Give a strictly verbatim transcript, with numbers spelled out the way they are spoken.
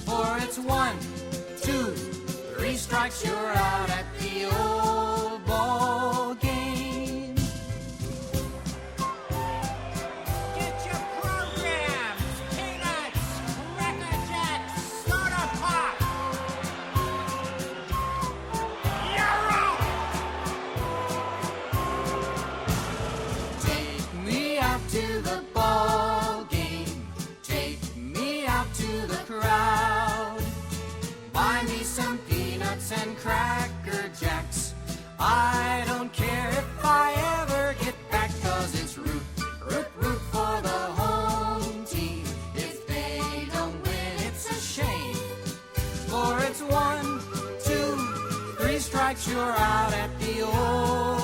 For it's one, two, three strikes, you're out at the old ball game. Get your programs, peanuts, Cracker Jacks, Soda Pop. You're out! Take me out to the ball game. Take me out to the crowd. Buy me some peanuts and Cracker Jacks. I don't care if I ever get back, 'cause it's root, root, root for the home team. If they don't win, it's a shame. For it's one, two, three strikes, you're out at the old